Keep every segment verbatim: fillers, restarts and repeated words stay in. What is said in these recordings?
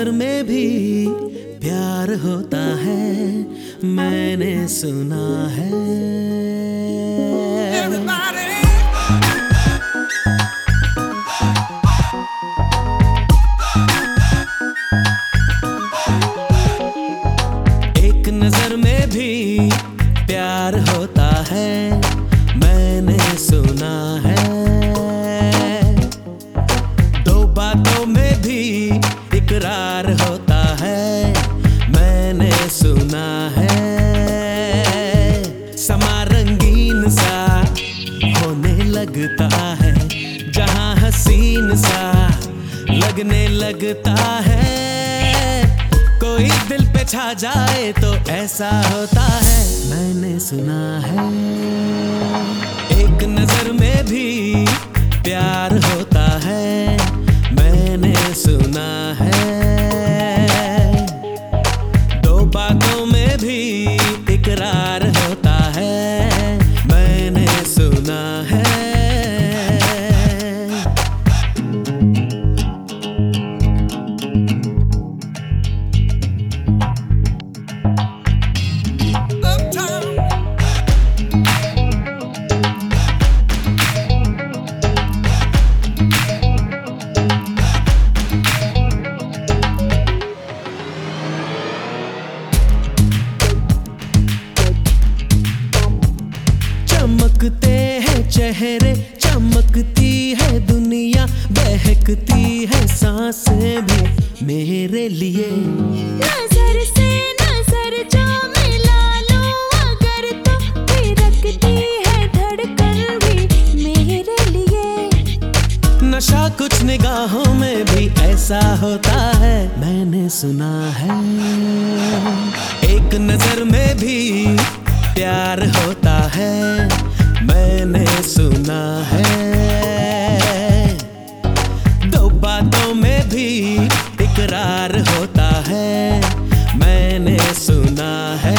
नजर में भी प्यार होता है, मैंने सुना है। एक नजर में भी प्यार होता है, मैंने सुना है। दो बातों में भी इकरार होता है, मैंने सुना है। समा रंगीन सा होने लगता है, जहां हसीन सा लगने लगता है। कोई दिल पे छा जाए तो ऐसा होता है, मैंने सुना है। एक नजर में भी प्यार होता है, मैंने सुना है। दो बातों में भी इकरार होता है, मैंने सुना है। चमकते हैं चेहरे, चमकती है दुनिया, बहकती है सांसें भी मेरे लिए। नजर से नजर जो मिला लो अगर तो थिरकती है धड़कन भी मेरे लिए। नशा कुछ निगाहों में भी ऐसा होता है, मैंने सुना है। एक नजर में भी प्यार होता है, मैंने सुना है। दो बातों में भी इकरार होता है, मैंने सुना है।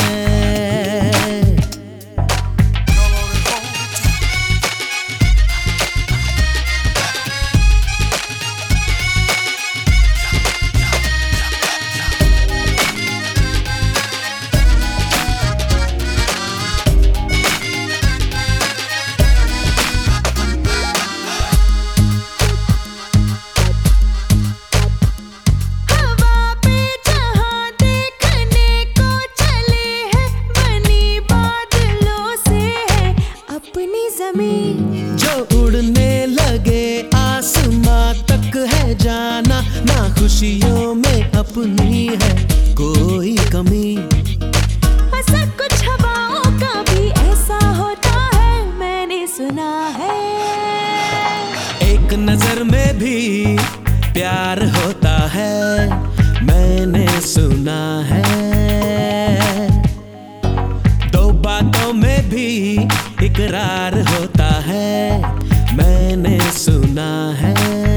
जो उड़ने लगे आसमां तक है जाना, ना खुशियों में अपनी है कोई कमी। ऐसा कुछ हवाओं का भी ऐसा होता है, मैंने सुना है। एक नजर में भी प्यार होता है, मैंने सुना है। दो बातों में भी इकरार होता है, मैंने सुना है।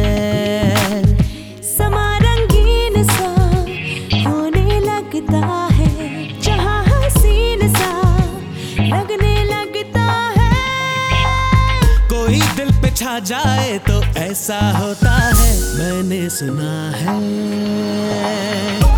समा रंगीन सा होने लगता है, जहां हसीन सा लगने लगता है। कोई दिल पे छा जाए तो ऐसा होता है, मैंने सुना है।